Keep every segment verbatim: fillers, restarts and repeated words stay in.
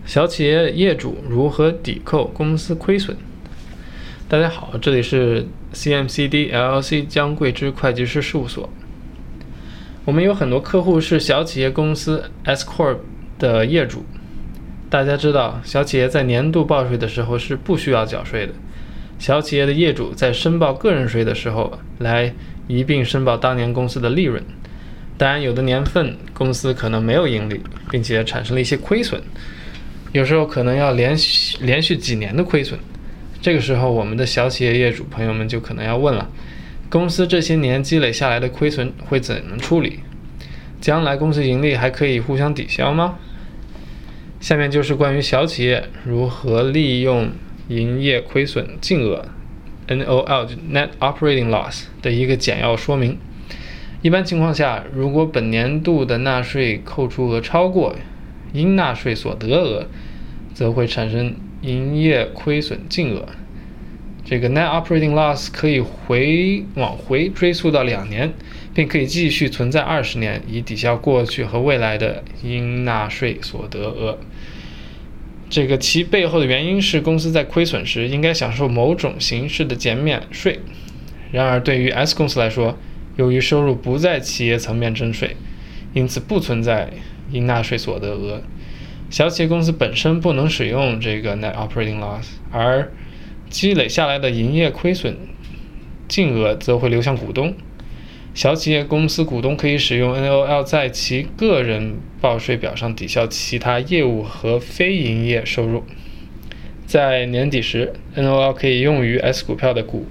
小企业业主如何抵扣公司亏损？大家好，这里是 C M C D L L C 江贵之会计师事务所。我们有很多客户是小企业公司 S Corp 的业主。大家知道，小企业在年度报税的时候是不需要缴税的。小企业的业主在申报个人税的时候，来一并申报当年公司的利润。当然，有的年份公司可能没有盈利，并且产生了一些亏损，有时候可能要连续连续几年的亏损。这个时候，我们的小企业业主朋友们就可能要问了：公司这些年积累下来的亏损会怎么处理？将来公司盈利还可以互相抵消吗？下面就是关于小企业如何利用营业亏损净额 N O L Net Operating Loss 的一个简要说明。一般情况下，如果本年度的纳税扣除额超过应纳税所得额，则会产生营业亏损净额。这个 Net Operating Loss 可以回往回追溯到两年，并可以继续存在二十年，以抵消过去和未来的应纳税所得额。这个其背后的原因是，公司在亏损时应该享受某种形式的减免税。然而，对于 S 公司来说，由于收入不在企业层面征税，因此不存在应纳税所得额。小企业公司本身不能使用这个 Net Operating Loss， 而积累下来的营业亏损净额则会流向股东。小企业公司股东可以使用 N O L 在其个人报税表上抵消其他业务和非营业收入。在年底时 ，N O L 可以用于 S 股票的股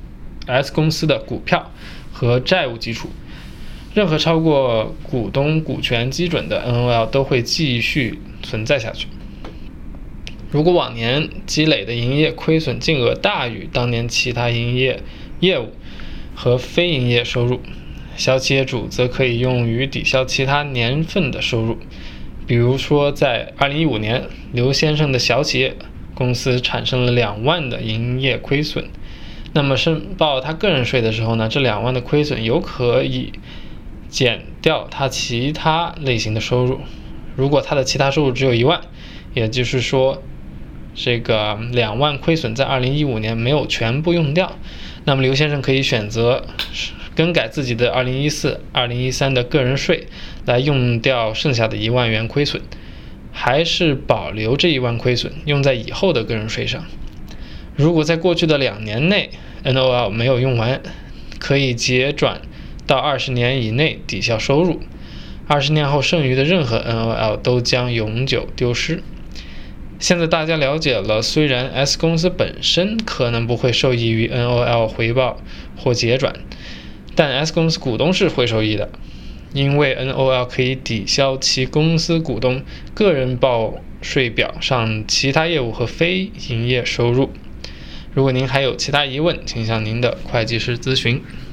S 公司的股票和债务基础。任何超过股东股权基准的 N O L 都会继续存在下去。如果往年积累的营业亏损净额大于当年其他营业业务和非营业收入，小企业主则可以用于抵消其他年份的收入。比如说，在二零一五年，刘先生的小企业公司产生了两万的营业亏损，那么申报他个人税的时候呢，这两万的亏损有可以减掉他其他类型的收入。如果他的其他收入只有一万，也就是说，这个两万亏损在二零一五年没有全部用掉，那么刘先生可以选择更改自己的二零一四、二零一三的个人税，来用掉剩下的一万元亏损，还是保留这一万亏损用在以后的个人税上。如果在过去的两年内 N O L 没有用完，可以结转到二十年以内抵消收入，二十年后剩余的任何 N O L 都将永久丢失。现在大家了解了，虽然 S 公司本身可能不会受益于 N O L 回报或结转，但 S 公司股东是会受益的，因为 N O L 可以抵消其公司股东个人报税表上其他业务和非营业收入。如果您还有其他疑问，请向您的会计师咨询。